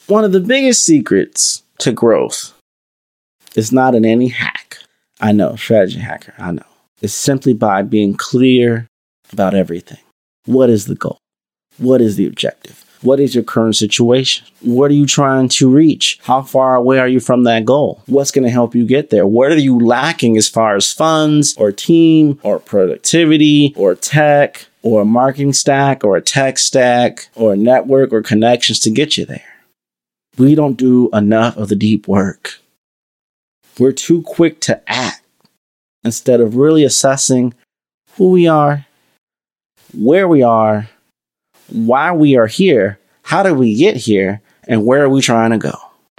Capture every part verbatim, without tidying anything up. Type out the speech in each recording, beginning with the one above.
One of the biggest secrets to growth is not in any hack. I know, strategy hacker, I know. It's simply by being clear about everything. What is the goal? What is the objective? What is your current situation? What are you trying to reach? How far away are you from that goal? What's going to help you get there? What are you lacking as far as funds or team or productivity or tech or a marketing stack or a tech stack or a network or connections to get you there? We don't do enough of the deep work. We're too quick to act instead of really assessing who we are, where we are, why we are here, how did we get here, and where are we trying to go?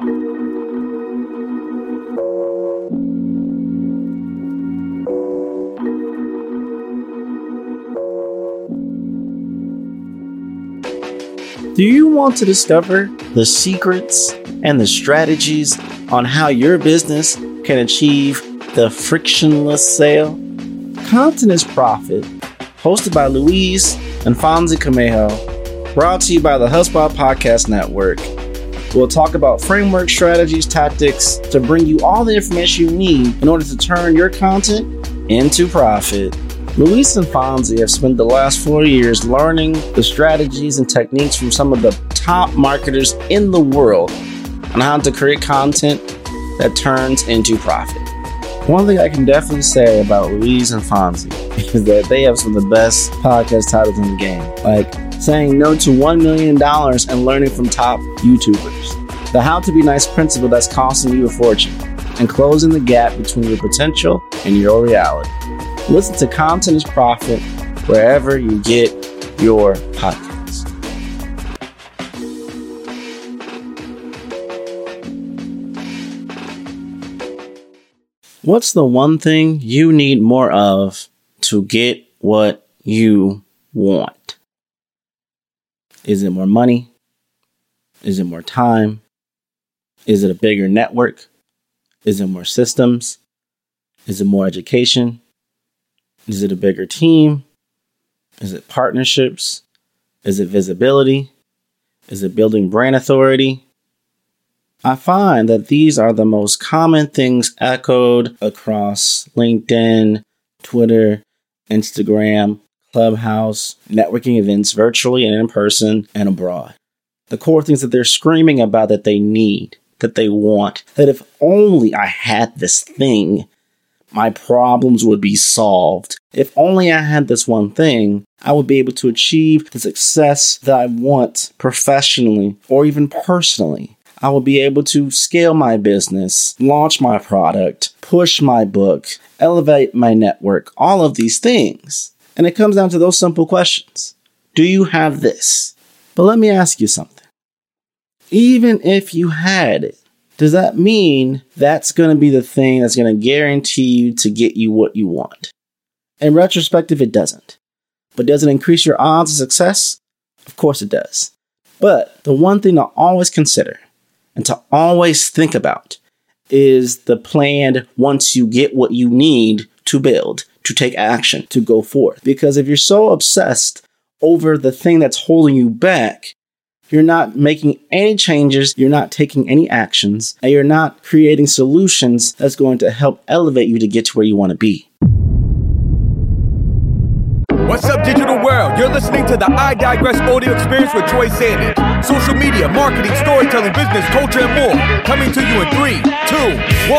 Do you want to discover the secrets and the strategies on how your business can achieve the frictionless sale? Content is Profit, hosted by Luis and Fonzie Camejo, brought to you by the HubSpot Podcast Network. We'll talk about framework, strategies, tactics to bring you all the information you need in order to turn your content into profit. Luis and Fonzie have spent the last four years learning the strategies and techniques from some of the top marketers in the world on how to create content that turns into profit. One thing I can definitely say about Luis and Fonzie is that they have some of the best podcast titles in the game, like saying no to one million dollars and learning from top YouTubers, the How to Be Nice principle that's costing you a fortune, and closing the gap between your potential and your reality. Listen to Content is Profit wherever you get your podcasts. What's the one thing you need more of to get what you want? Is it more money? Is it more time? Is it a bigger network? Is it more systems? Is it more education? Is it a bigger team? Is it partnerships? Is it visibility? Is it building brand authority? I find that these are the most common things echoed across LinkedIn, Twitter, Instagram, Clubhouse, networking events virtually and in person and abroad. The core things that they're screaming about that they need, that they want, that if only I had this thing, my problems would be solved. If only I had this one thing, I would be able to achieve the success that I want professionally or even personally. I will be able to scale my business, launch my product, push my book, elevate my network, all of these things. And it comes down to those simple questions. Do you have this? But let me ask you something. Even if you had it, does that mean that's going to be the thing that's going to guarantee you to get you what you want? In retrospective, it doesn't. But does it increase your odds of success? Of course it does. But the one thing to always consider and to always think about is the plan once you get what you need to build, to take action, to go forth. Because if you're so obsessed over the thing that's holding you back, you're not making any changes, you're not taking any actions, and you're not creating solutions that's going to help elevate you to get to where you want to be. What's up, digital world? You're listening to the I Digress audio experience with Troy Sanders. Social media, marketing, storytelling, business, culture, and more. Coming to you in three, two,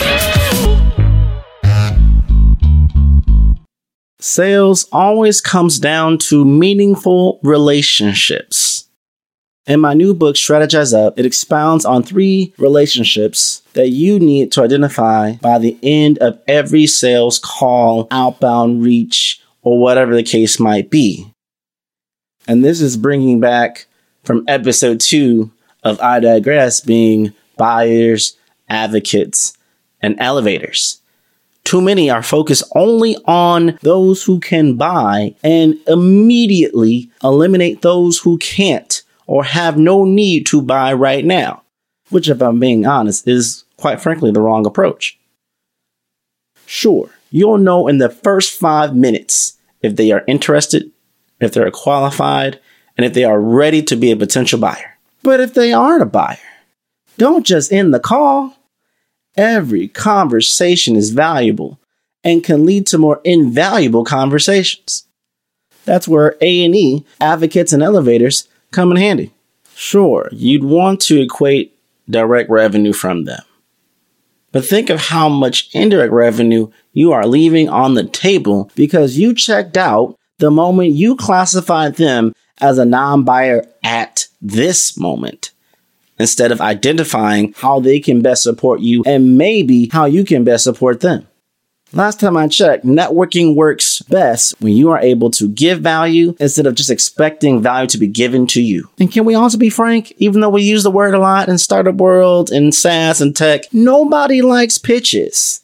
one. Sales always comes down to meaningful relationships. In my new book, Strategize Up, it expounds on three relationships that you need to identify by the end of every sales call, outbound reach, or whatever the case might be. And this is bringing back from episode two of I Digress being buyers, advocates, and elevators. Too many are focused only on those who can buy and immediately eliminate those who can't or have no need to buy right now, which, if I'm being honest, is quite frankly the wrong approach. Sure, you'll know in the first five minutes if they are interested, if they're qualified, and if they are ready to be a potential buyer. But if they aren't a buyer, don't just end the call. Every conversation is valuable and can lead to more invaluable conversations. That's where A and E, advocates and elevators, come in handy. Sure, you'd want to equate direct revenue from them. But think of how much indirect revenue you are leaving on the table because you checked out the moment you classified them as a non-buyer at this moment, instead of identifying how they can best support you and maybe how you can best support them. Last time I checked, networking works best when you are able to give value instead of just expecting value to be given to you. And can we also be frank? Even though we use the word a lot in startup world and SaaS and tech, nobody likes pitches.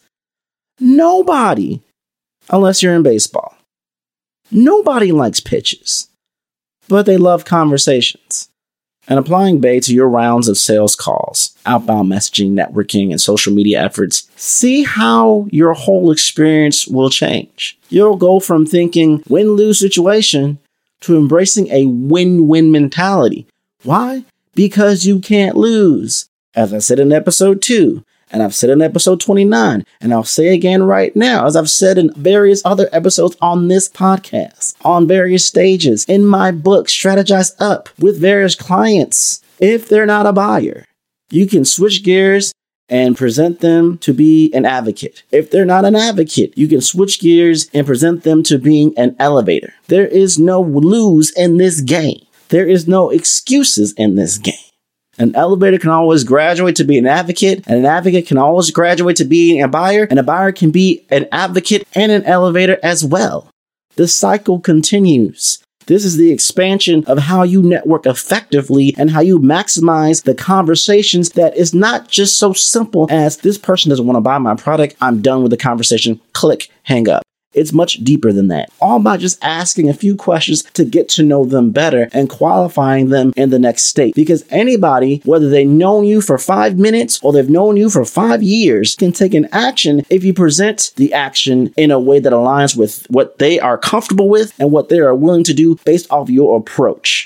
Nobody. Unless you're in baseball. Nobody likes pitches. But they love conversations. And applying Bay to your rounds of sales calls, outbound messaging, networking, and social media efforts, see how your whole experience will change. You'll go from thinking win-lose situation to embracing a win-win mentality. Why? Because you can't lose. As I said in episode two, and I've said in episode twenty-nine, and I'll say again right now, as I've said in various other episodes on this podcast, on various stages, in my book, Strategize Up, with various clients. If they're not a buyer, you can switch gears and present them to be an advocate. If they're not an advocate, you can switch gears and present them to being an elevator. There is no lose in this game. There is no excuses in this game. An elevator can always graduate to be an advocate, and an advocate can always graduate to being a buyer, and a buyer can be an advocate and an elevator as well. The cycle continues. This is the expansion of how you network effectively and how you maximize the conversations that is not just so simple as this person doesn't want to buy my product. I'm done with the conversation. Click, hang up. It's much deeper than that. All by just asking a few questions to get to know them better and qualifying them in the next state. Because anybody, whether they've known you for five minutes or they've known you for five years, can take an action if you present the action in a way that aligns with what they are comfortable with and what they are willing to do based off your approach.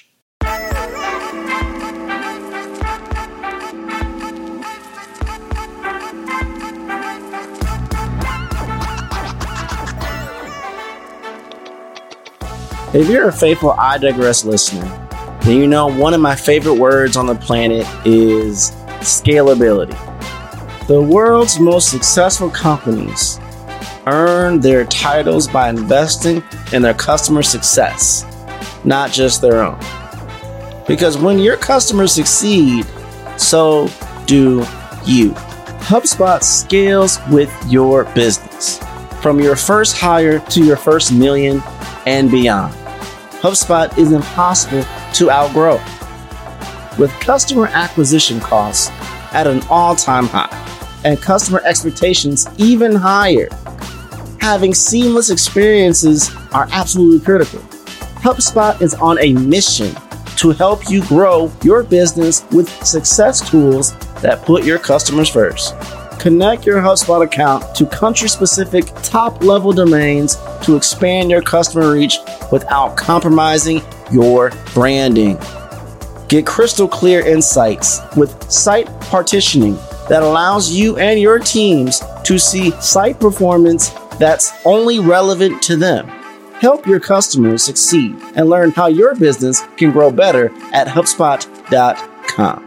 If you're a faithful I Digress listener, then you know one of my favorite words on the planet is scalability. The world's most successful companies earn their titles by investing in their customer success, not just their own. Because when your customers succeed, so do you. HubSpot scales with your business, from your first hire to your first million and beyond. HubSpot is impossible to outgrow. With customer acquisition costs at an all-time high and customer expectations even higher, having seamless experiences are absolutely critical. HubSpot is on a mission to help you grow your business with success tools that put your customers first. Connect your HubSpot account to country-specific top-level domains to expand your customer reach without compromising your branding. Get crystal clear insights with site partitioning that allows you and your teams to see site performance that's only relevant to them. Help your customers succeed and learn how your business can grow better at HubSpot dot com.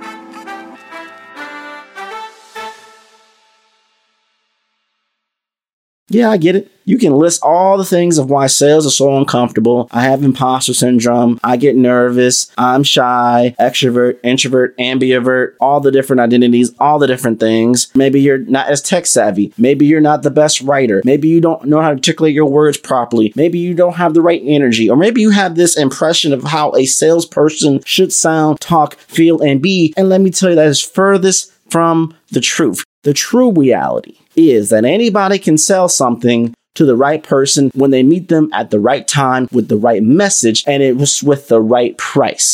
Yeah, I get it. You can list all the things of why sales are so uncomfortable. I have imposter syndrome. I get nervous. I'm shy, extrovert, introvert, ambivert, all the different identities, all the different things. Maybe you're not as tech savvy. Maybe you're not the best writer. Maybe you don't know how to articulate your words properly. Maybe you don't have the right energy. Or maybe you have this impression of how a salesperson should sound, talk, feel, and be. And let me tell you, that is furthest from the truth. The true reality is that anybody can sell something to the right person when they meet them at the right time with the right message, and it was with the right price.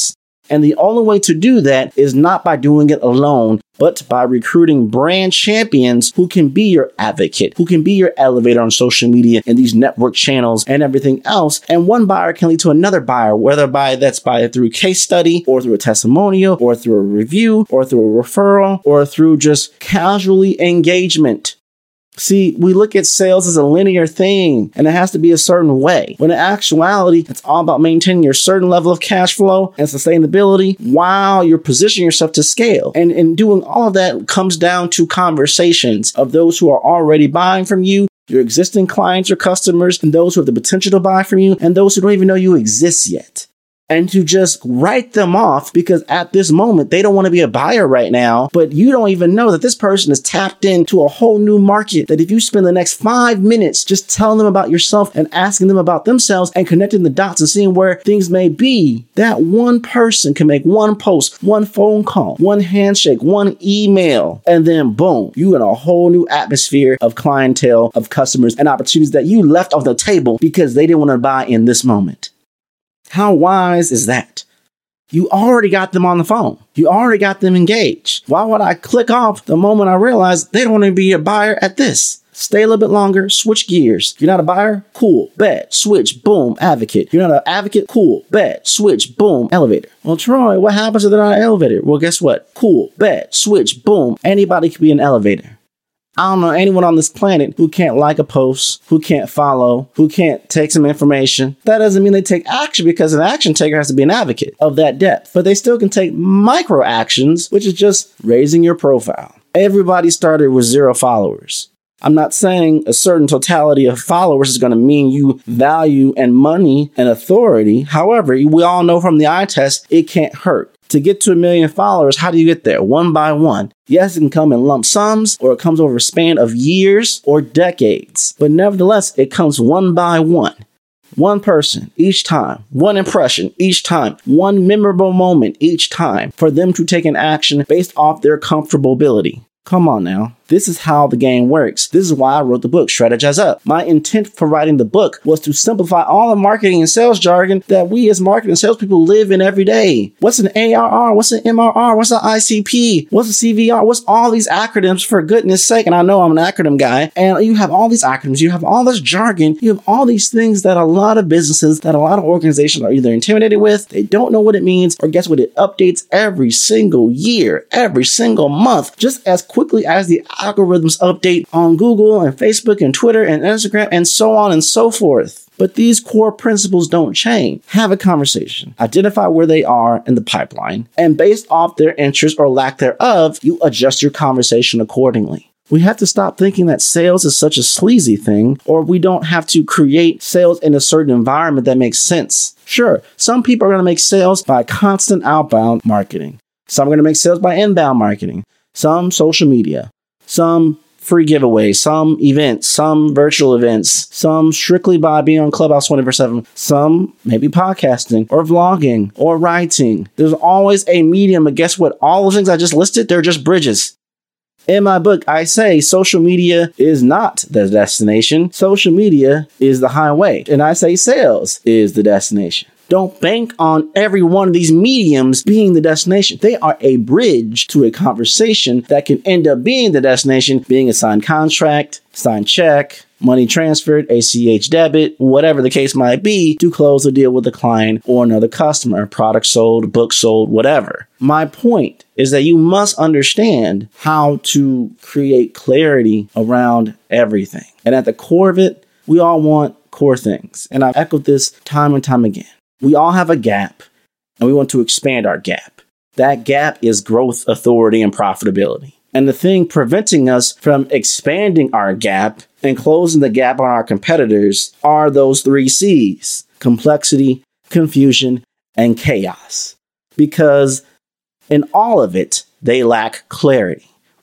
And the only way to do that is not by doing it alone, but by recruiting brand champions who can be your advocate, who can be your elevator on social media and these network channels and everything else. And one buyer can lead to another buyer, whether by that's by through case study or through a testimonial or through a review or through a referral or through just casually engagement. See, we look at sales as a linear thing, and it has to be a certain way. When in actuality, it's all about maintaining your certain level of cash flow and sustainability while you're positioning yourself to scale. And in doing all of that comes down to conversations of those who are already buying from you, your existing clients or customers, and those who have the potential to buy from you, and those who don't even know you exist yet. And to just write them off because at this moment, they don't want to be a buyer right now, but you don't even know that this person is tapped into a whole new market, that if you spend the next five minutes just telling them about yourself and asking them about themselves and connecting the dots and seeing where things may be, that one person can make one post, one phone call, one handshake, one email, and then boom, you in a whole new atmosphere of clientele, of customers, and opportunities that you left off the table because they didn't want to buy in this moment. How wise is that? You already got them on the phone. You already got them engaged. Why would I click off the moment I realize they don't want to be a buyer at this? Stay a little bit longer, switch gears. You're not a buyer? Cool, bet, switch, boom, advocate. You're not an advocate? Cool, bet, switch, boom, elevator. Well, Troy, what happens if they're not an elevator? Well, guess what? Cool, bet, switch, boom. Anybody can be an elevator. I don't know anyone on this planet who can't like a post, who can't follow, who can't take some information. That doesn't mean they take action because an action taker has to be an advocate of that depth. But they still can take micro actions, which is just raising your profile. Everybody started with zero followers. I'm not saying a certain totality of followers is going to mean you value and money and authority. However, we all know from the eye test, it can't hurt. To get to a million followers, how do you get there? One by one. Yes, it can come in lump sums, or it comes over a span of years or decades. But nevertheless, it comes one by one. One person each time, one impression each time, one memorable moment each time for them to take an action based off their comfortability. Come on now. This is how the game works. This is why I wrote the book, Strategize Up. My intent for writing the book was to simplify all the marketing and sales jargon that we as marketing and salespeople live in every day. What's an A R R? What's an M R R? What's an I C P? What's a C V R? What's all these acronyms, for goodness sake? And I know I'm an acronym guy. And you have all these acronyms. You have all this jargon. You have all these things that a lot of businesses, that a lot of organizations are either intimidated with, they don't know what it means, or guess what? It updates every single year, every single month, just as quickly as the algorithms update on Google and Facebook and Twitter and Instagram and so on and so forth. But these core principles don't change. Have a conversation. Identify where they are in the pipeline. And based off their interest or lack thereof, you adjust your conversation accordingly. We have to stop thinking that sales is such a sleazy thing, or we don't have to create sales in a certain environment that makes sense. Sure, some people are going to make sales by constant outbound marketing. Some are going to make sales by inbound marketing. Some social media. Some free giveaways, some events, some virtual events, some strictly by being on Clubhouse twenty-four seven, some maybe podcasting or vlogging or writing. There's always a medium, but guess what? All those things I just listed, they're just bridges. In my book, I say social media is not the destination. Social media is the highway. And I say sales is the destination. Don't bank on every one of these mediums being the destination. They are a bridge to a conversation that can end up being the destination, being a signed contract, signed check, money transferred, A C H debit, whatever the case might be, to close a deal with a client or another customer, product sold, book sold, whatever. My point is that you must understand how to create clarity around everything. And at the core of it, we all want core things. And I've echoed this time and time again. We all have a gap, and we want to expand our gap. That gap is growth, authority, and profitability. And the thing preventing us from expanding our gap and closing the gap on our competitors are those three C's: complexity, confusion, and chaos. Because in all of it, they lack clarity.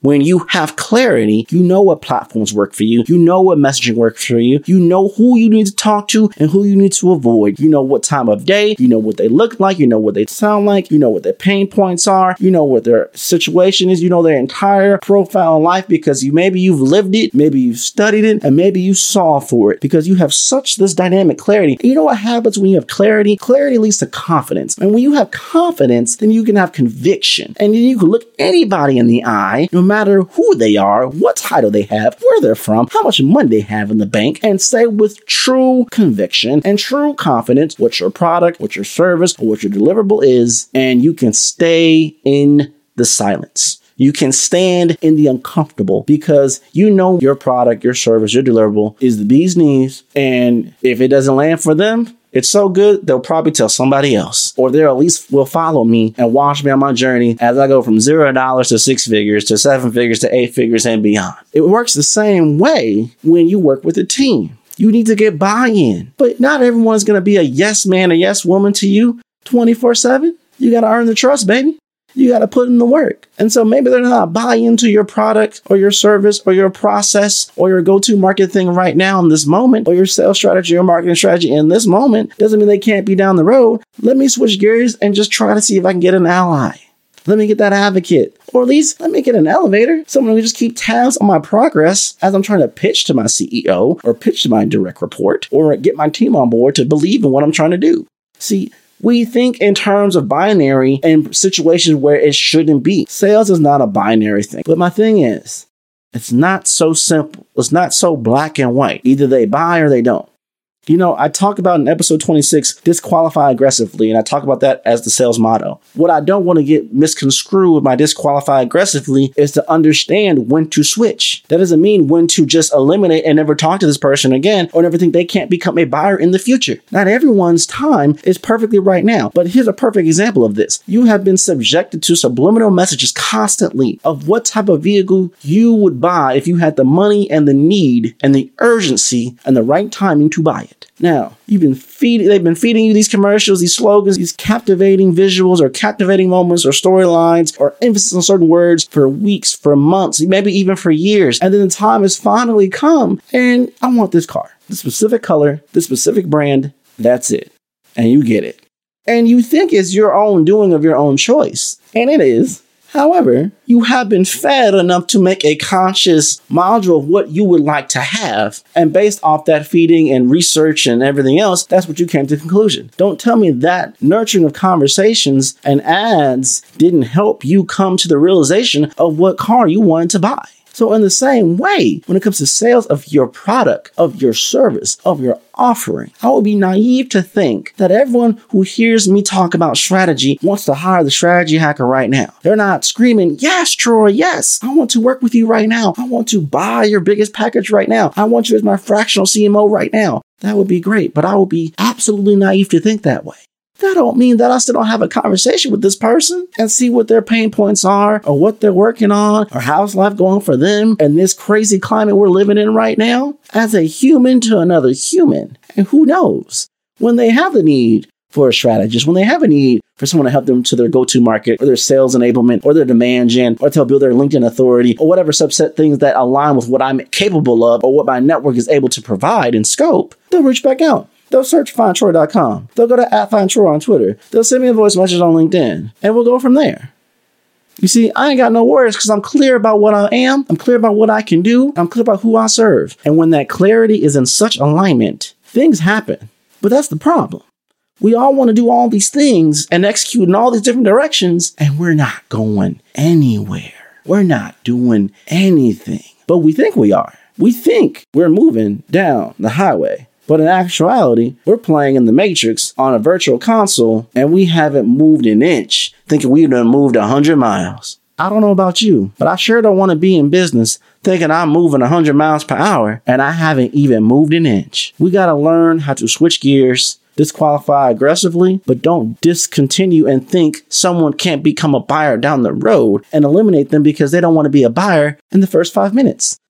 When you have clarity, you know what platforms work for you. You know what messaging works for you. You know who you need to talk to and who you need to avoid. You know what time of day. You know what they look like. You know what they sound like. You know what their pain points are. You know what their situation is. You know their entire profile in life because you maybe you've lived it, maybe you've studied it, and maybe you saw for it because you have such this dynamic clarity. And you know what happens when you have clarity? Clarity leads to confidence. And when you have confidence, then you can have conviction. And then you can look anybody in the eye, no matter who they are, what title they have, where they're from, how much money they have in the bank, and say with true conviction and true confidence what your product, what your service, or what your deliverable is, and you can stay in the silence. You can stand in the uncomfortable because you know your product, your service, your deliverable is the bee's knees. And if it doesn't land for them, it's so good, they'll probably tell somebody else, or they'll at least will follow me and watch me on my journey as I go from zero dollars to six figures to seven figures to eight figures and beyond. It works the same way when you work with a team. You need to get buy-in, but not everyone's going to be a yes man or yes woman to you twenty-four seven. You got to earn the trust, baby. You got to put in the work. And so maybe they're not buying into your product or your service or your process or your go-to market thing right now in this moment, or your sales strategy or marketing strategy in this moment. Doesn't mean they can't be down the road. Let me switch gears and just try to see if I can get an ally. Let me get that advocate, or at least let me get an elevator. Someone who just keep tabs on my progress as I'm trying to pitch to my C E O or pitch to my direct report or get my team on board to believe in what I'm trying to do. See, we think in terms of binary and situations where it shouldn't be. Sales is not a binary thing. But my thing is, it's not so simple. It's not so black and white. Either they buy or they don't. You know, I talk about in episode twenty-six, disqualify aggressively, and I talk about that as the sales motto. What I don't want to get misconstrued with my disqualify aggressively is to understand when to switch. That doesn't mean when to just eliminate and never talk to this person again or never think they can't become a buyer in the future. Not everyone's time is perfectly right now, but here's a perfect example of this. You have been subjected to subliminal messages constantly of what type of vehicle you would buy if you had the money and the need and the urgency and the right timing to buy it. Now, you've been feeding, they've been feeding you these commercials, these slogans, these captivating visuals or captivating moments or storylines or emphasis on certain words for weeks, for months, maybe even for years. And then the time has finally come and I want this car, the specific color, the specific brand. That's it. And you get it. And you think it's your own doing of your own choice. And it is. However, you have been fed enough to make a conscious module of what you would like to have. And based off that feeding and research and everything else, that's what you came to the conclusion. Don't tell me that nurturing of conversations and ads didn't help you come to the realization of what car you wanted to buy. So in the same way, when it comes to sales of your product, of your service, of your offering, I would be naive to think that everyone who hears me talk about strategy wants to hire the strategy hacker right now. They're not screaming, yes, Troy, yes, I want to work with you right now. I want to buy your biggest package right now. I want you as my fractional C M O right now. That would be great, but I would be absolutely naive to think that way. That don't mean that I still don't have a conversation with this person and see what their pain points are or what they're working on or how's life going for them in this crazy climate we're living in right now as a human to another human. And who knows, when they have the need for a strategist, when they have a need for someone to help them to their go-to market or their sales enablement or their demand gen or to help build their LinkedIn authority or whatever subset things that align with what I'm capable of or what my network is able to provide in scope, they'll reach back out. They'll search find troy dot com. They'll go to at find troy on Twitter. They'll send me a voice message on LinkedIn. And we'll go from there. You see, I ain't got no worries because I'm clear about what I am. I'm clear about what I can do. I'm clear about who I serve. And when that clarity is in such alignment, things happen. But that's the problem. We all want to do all these things and execute in all these different directions, and we're not going anywhere. We're not doing anything. But we think we are. We think we're moving down the highway. But in actuality, we're playing in the Matrix on a virtual console and we haven't moved an inch, thinking we've done moved one hundred miles. I don't know about you, but I sure don't want to be in business thinking I'm moving one hundred miles per hour and I haven't even moved an inch. We got to learn how to switch gears, disqualify aggressively, but don't discontinue and think someone can't become a buyer down the road and eliminate them because they don't want to be a buyer in the first five minutes.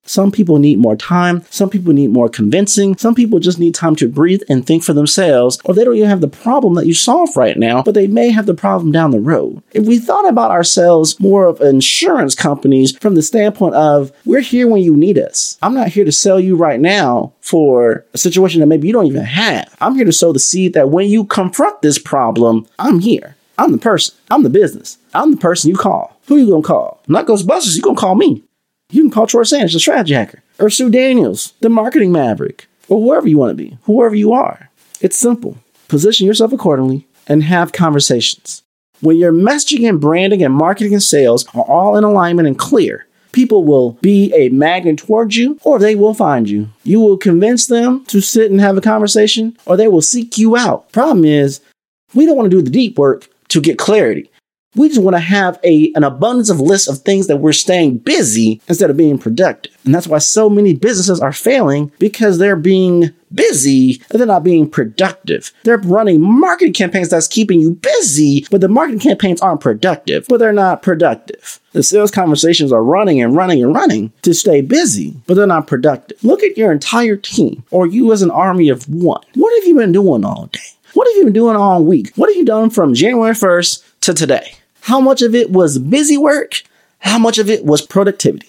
Some people need more time. Some people need more convincing. Some people just need time to breathe and think for themselves, or they don't even have the problem that you solve right now, but they may have the problem down the road. If we thought about ourselves more of insurance companies from the standpoint of, we're here when you need us. I'm not here to sell you right now for a situation that maybe you don't even have. I'm here to sow the seed that when you confront this problem, I'm here. I'm the person. I'm the business. I'm the person you call. Who you gonna call? Not Ghostbusters. You gonna call me. You can call Troy Sanders, the strategy hacker, or Sue Daniels, the marketing maverick, or whoever you want to be, whoever you are. It's simple. Position yourself accordingly and have conversations. When your messaging and branding and marketing and sales are all in alignment and clear, people will be a magnet towards you, or they will find you. You will convince them to sit and have a conversation, or they will seek you out. Problem is, we don't want to do the deep work to get clarity. We just want to have a, an abundance of lists of things that we're staying busy instead of being productive. And that's why so many businesses are failing, because they're being busy and they're not being productive. They're running marketing campaigns that's keeping you busy, but the marketing campaigns aren't productive, but they're not productive. The sales conversations are running and running and running to stay busy, but they're not productive. Look at your entire team, or you as an army of one. What have you been doing all day? What have you been doing all week? What have you done from January first to today? How much of it was busy work? How much of it was productivity?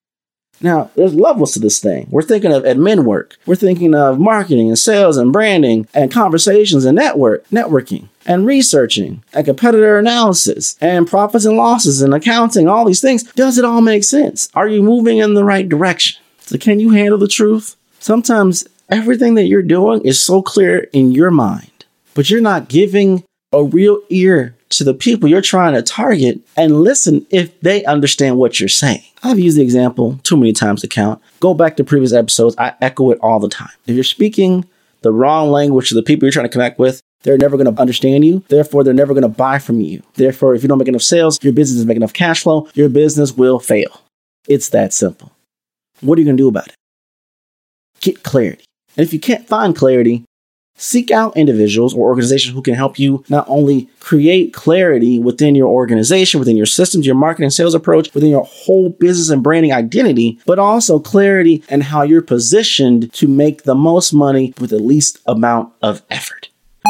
Now, there's levels to this thing. We're thinking of admin work. We're thinking of marketing and sales and branding and conversations and network, networking and researching and competitor analysis and profits and losses and accounting, all these things. Does it all make sense? Are you moving in the right direction? So can you handle the truth? Sometimes everything that you're doing is so clear in your mind, but you're not giving a real ear to the people you're trying to target and listen if they understand what you're saying. I've used the example too many times to count. Go back to previous episodes. I echo it all the time. If you're speaking the wrong language to the people you're trying to connect with, they're never going to understand you. Therefore, they're never going to buy from you. Therefore, if you don't make enough sales, your business doesn't make enough cash flow, your business will fail. It's that simple. What are you going to do about it? Get clarity. And if you can't find clarity, seek out individuals or organizations who can help you not only create clarity within your organization, within your systems, your marketing and sales approach, within your whole business and branding identity, but also clarity in how you're positioned to make the most money with the least amount of effort.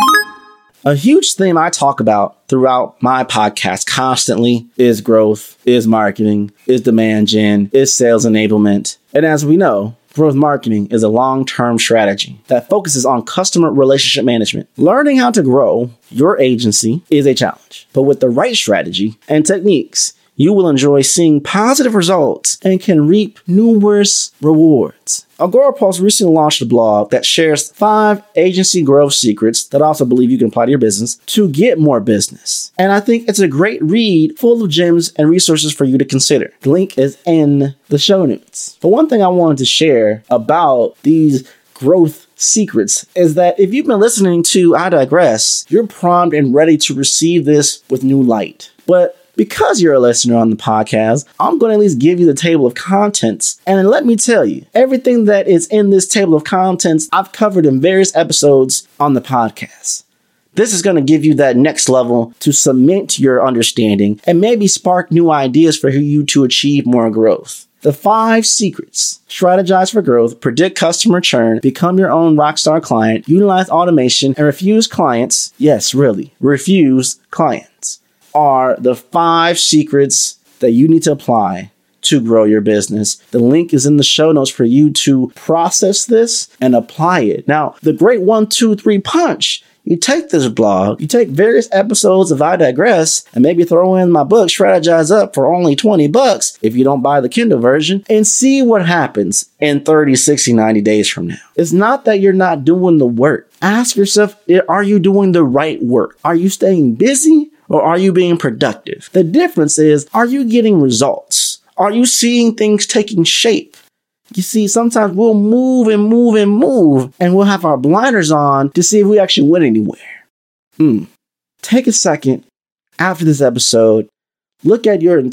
A huge theme I talk about throughout my podcast constantly is growth, is marketing, is demand gen, is sales enablement. And as we know, growth marketing is a long-term strategy that focuses on customer relationship management. Learning how to grow your agency is a challenge, but with the right strategy and techniques, you will enjoy seeing positive results and can reap numerous rewards. Agorapulse recently launched a blog that shares five agency growth secrets that I also believe you can apply to your business to get more business. And I think it's a great read full of gems and resources for you to consider. The link is in the show notes. But one thing I wanted to share about these growth secrets is that if you've been listening to I Digress, you're primed and ready to receive this with new light. But because you're a listener on the podcast, I'm going to at least give you the table of contents. And let me tell you, everything that is in this table of contents, I've covered in various episodes on the podcast. This is going to give you that next level to cement your understanding and maybe spark new ideas for you to achieve more growth. The five secrets: strategize for growth, predict customer churn, become your own rockstar client, utilize automation, and refuse clients. Yes, really, refuse clients. Are the five secrets that you need to apply to grow your business. The link is in the show notes for you to process this and apply it. Now, the great one, two, three punch. You take this blog, you take various episodes of I Digress, and maybe throw in my book, Strategize Up, for only twenty bucks if you don't buy the Kindle version, and see what happens in thirty, sixty, ninety days from now. It's not that you're not doing the work. Ask yourself, are you doing the right work? Are you staying busy? Or are you being productive? The difference is, are you getting results? Are you seeing things taking shape? You see, sometimes we'll move and move and move, and we'll have our blinders on to see if we actually went anywhere. Hmm. Take a second after this episode. Look at your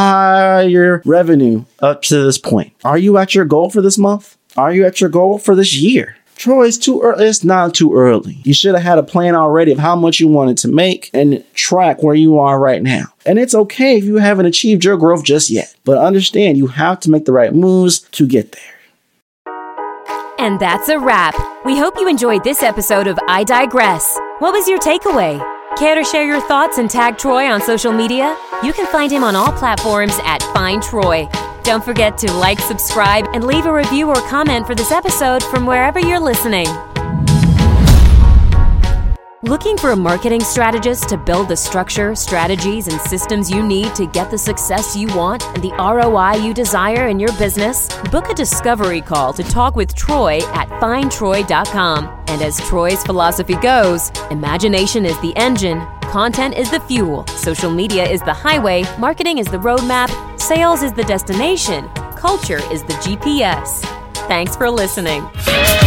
entire revenue up to this point. Are you at your goal for this month? Are you at your goal for this year? Troy, it's too early. It's not too early. You should have had a plan already of how much you wanted to make and track where you are right now. And it's okay if you haven't achieved your growth just yet. But understand, you have to make the right moves to get there. And that's a wrap. We hope you enjoyed this episode of I Digress. What was your takeaway? Care to share your thoughts and tag Troy on social media? You can find him on all platforms at Find Troy. Don't forget to like, subscribe, and leave a review or comment for this episode from wherever you're listening. Looking for a marketing strategist to build the structure, strategies, and systems you need to get the success you want and the R O I you desire in your business? Book a discovery call to talk with Troy at find troy dot com. And as Troy's philosophy goes, imagination is the engine, content is the fuel, social media is the highway, marketing is the roadmap, sales is the destination, culture is the G P S. Thanks for listening.